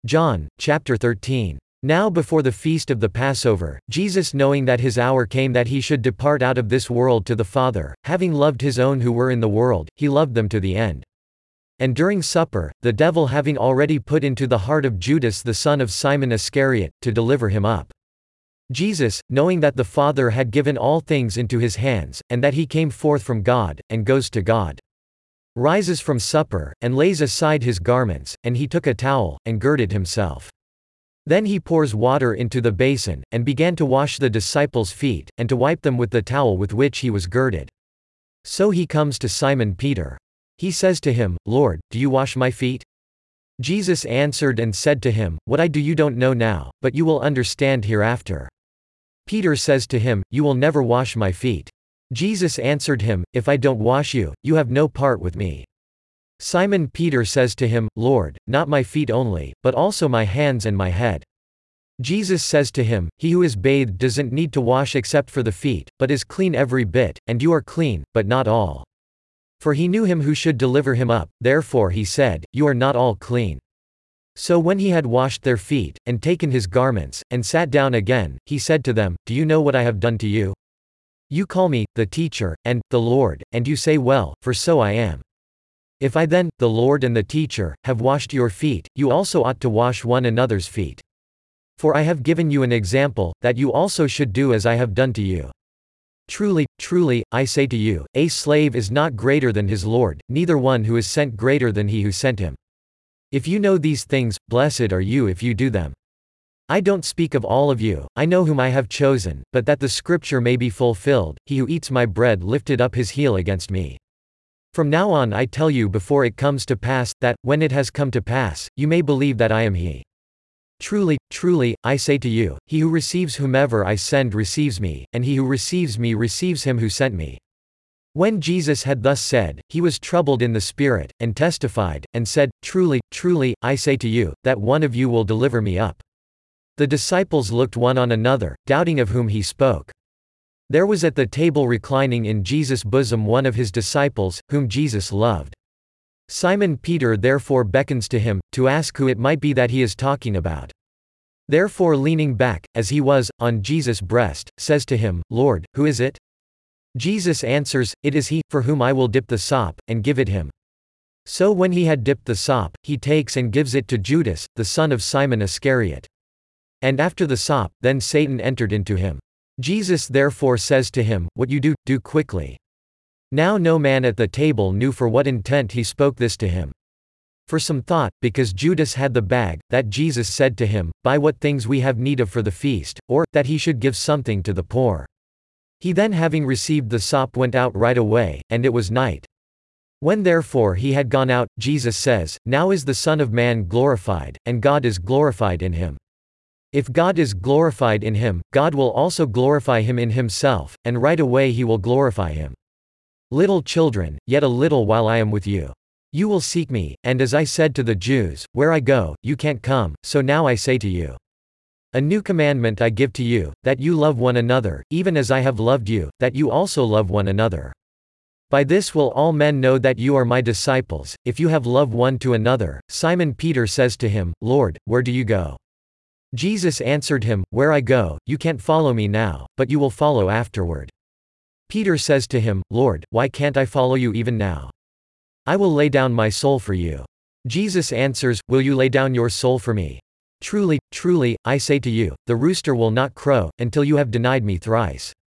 John, chapter 13. Now before the feast of the Passover, Jesus knowing that his hour came that he should depart out of this world to the Father, having loved his own who were in the world, he loved them to the end. And during supper, the devil having already put into the heart of Judas the son of Simon Iscariot, to deliver him up. Jesus, knowing that the Father had given all things into his hands, and that he came forth from God, and goes to God, rises from supper, and lays aside his garments, and he took a towel, and girded himself. Then he pours water into the basin, and began to wash the disciples' feet, and to wipe them with the towel with which he was girded. So he comes to Simon Peter. He says to him, Lord, do you wash my feet? Jesus answered and said to him, What I do you don't know now, but you will understand hereafter. Peter says to him, You will never wash my feet. Jesus answered him, If I don't wash you, you have no part with me. Simon Peter says to him, Lord, not my feet only, but also my hands and my head. Jesus says to him, He who is bathed doesn't need to wash except for the feet, but is clean every bit, and you are clean, but not all. For he knew him who should deliver him up, therefore he said, You are not all clean. So when he had washed their feet, and taken his garments, and sat down again, he said to them, Do you know what I have done to you? You call me, the teacher, and, the Lord, and you say well, for so I am. If I then, the Lord and the teacher, have washed your feet, you also ought to wash one another's feet. For I have given you an example, that you also should do as I have done to you. Truly, truly, I say to you, a slave is not greater than his Lord, neither one who is sent greater than he who sent him. If you know these things, blessed are you if you do them. I don't speak of all of you, I know whom I have chosen, but that the scripture may be fulfilled, he who eats my bread lifted up his heel against me. From now on I tell you before it comes to pass, that, when it has come to pass, you may believe that I am he. Truly, truly, I say to you, he who receives whomever I send receives me, and he who receives me receives him who sent me. When Jesus had thus said, he was troubled in the spirit, and testified, and said, Truly, truly, I say to you, that one of you will deliver me up. The disciples looked one on another, doubting of whom he spoke. There was at the table reclining in Jesus' bosom one of his disciples, whom Jesus loved. Simon Peter therefore beckons to him, to ask who it might be that he is talking about. Therefore leaning back, as he was, on Jesus' breast, says to him, Lord, who is it? Jesus answers, It is he, for whom I will dip the sop, and give it him. So when he had dipped the sop, he takes and gives it to Judas, the son of Simon Iscariot. And after the sop, then Satan entered into him. Jesus therefore says to him, What you do, do quickly. Now no man at the table knew for what intent he spoke this to him. For some thought, because Judas had the bag, that Jesus said to him, Buy what things we have need of for the feast, or, that he should give something to the poor. He then having received the sop went out right away, and it was night. When therefore he had gone out, Jesus says, Now is the Son of Man glorified, and God is glorified in him. If God is glorified in him, God will also glorify him in himself, and right away he will glorify him. Little children, yet a little while I am with you. You will seek me, and as I said to the Jews, Where I go, you can't come, so now I say to you. A new commandment I give to you, that you love one another, even as I have loved you, that you also love one another. By this will all men know that you are my disciples, if you have love one to another. Simon Peter says to him, Lord, where do you go? Jesus answered him, Where I go, you can't follow me now, but you will follow afterward. Peter says to him, Lord, why can't I follow you even now? I will lay down my soul for you. Jesus answers, Will you lay down your soul for me? Truly, truly, I say to you, the rooster will not crow, until you have denied me thrice.